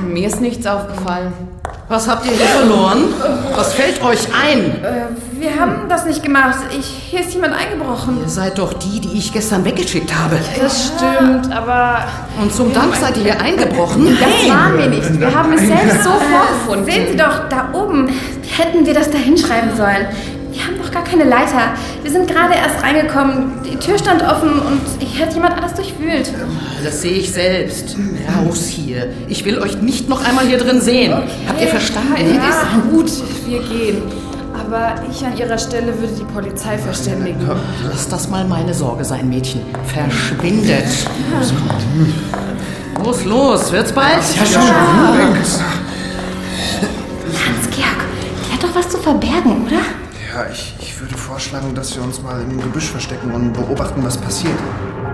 Mir ist nichts aufgefallen. Was habt ihr hier verloren? Was fällt euch ein? Wir haben das nicht gemacht. Hier ist jemand eingebrochen. Ihr seid doch die ich gestern weggeschickt habe. Das stimmt, aber... Und zum Dank seid ihr hier eingebrochen? Das waren wir nicht. Wir haben es selbst so vorgefunden. Sehen Sie doch, da oben. Hätten wir das da hinschreiben sollen. Wir haben doch gar keine Leiter. Wir sind gerade erst reingekommen. Die Tür stand offen und hier hat jemand alles durchwühlt. Das sehe ich selbst. Raus hier. Ich will euch nicht noch einmal hier drin sehen. Okay. Habt ihr verstanden? Ja, ist gut, wir gehen. Aber ich an Ihrer Stelle würde die Polizei verständigen. Lass das mal meine Sorge sein, Mädchen. Verschwindet. Los, wird's bald? Ja, schon. Hans-Georg, der hat doch was zu verbergen, oder? Ja, ich würde vorschlagen, dass wir uns mal im Gebüsch verstecken und beobachten, was passiert.